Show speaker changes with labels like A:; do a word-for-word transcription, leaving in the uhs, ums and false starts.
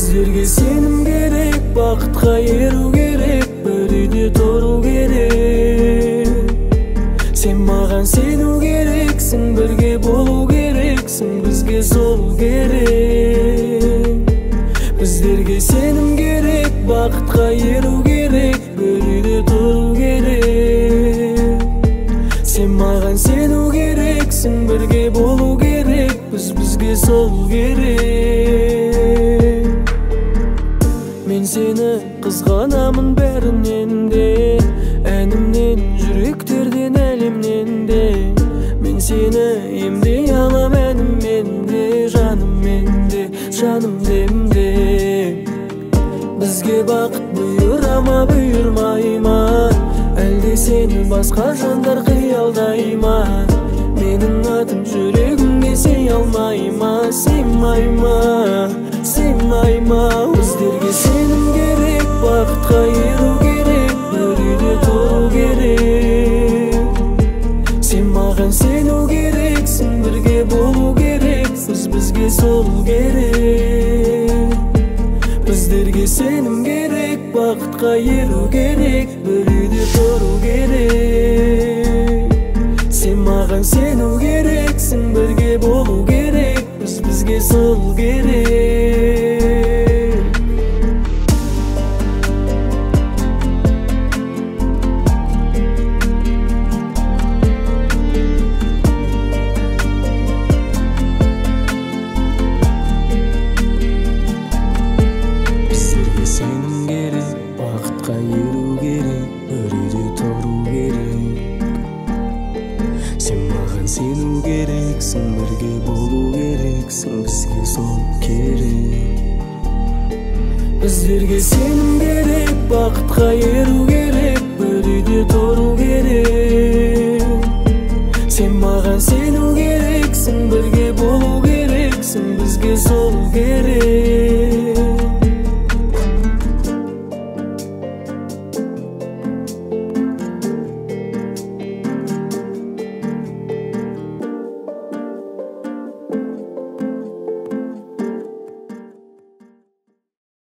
A: Біздерге сенім керек, бақытқа еру керек, бір үйде тұру керек. Сен маған сену керексің, бірге болу керексің, бізге сол керек. Біздерге сенім керек, бақытқа еру керек, бір үйде тұру керек. Сен маған сену керексің, бірге болу керек, біз бізге сол керек. Мен сені қызғанамын бәрінен де, әнімнен, жүректерден, әлемнен де. Мен сені емдей алам әніммен де, жаныммен де, жаным демде. Бізге бақыт бұйыра ма, бұйырмай ма, әлде сені басқа жандар қиялдай ма? Менің атым жүрегімде сей алмай ма, сыймай ма, сыймай ма? Біздерге сенім керек, бақытқа еру керек, бір үйде тұру керек. Сен маған сену керексің, бірге болу керек, біз бізге сол керек. Біздерге сенім керек, бақытқа еру керек, бір үйде тұру керек. Сен маған сену керексің, бірге болу керек, біз бізге сол керек. Біздерге сенім керек, бақытқа еру керек, бір үйде тұру керек. Сен маған сену керексің, бірге болу керексің, бізге сол керек. Біздерге сенім керек, бақытқа еру керек, бір үйде тұру керек. Сен маған сену керексің, бірге болу керексің, бізге сол керек.